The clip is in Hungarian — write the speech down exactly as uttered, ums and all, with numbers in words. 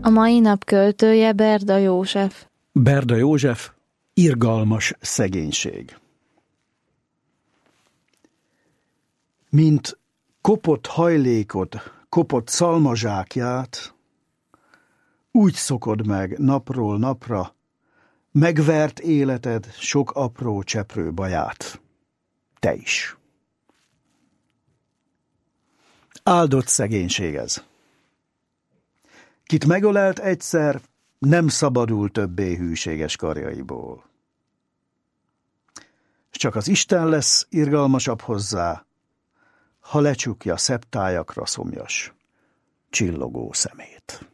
A mai nap költője Berda József. Berda József, Irgalmas szegénység. Mint kopott hajlékot, kopott szalmazsákját, úgy szokod meg napról napra, megvert életed sok apró cseprő baját. Te is. Áldott szegénység ez. Kit megölelt egyszer, nem szabadul többé hűséges karjaiból. S csak az Isten lesz irgalmasabb hozzá, ha lecsukja szebb tájakra szomjas, csillogó szemét.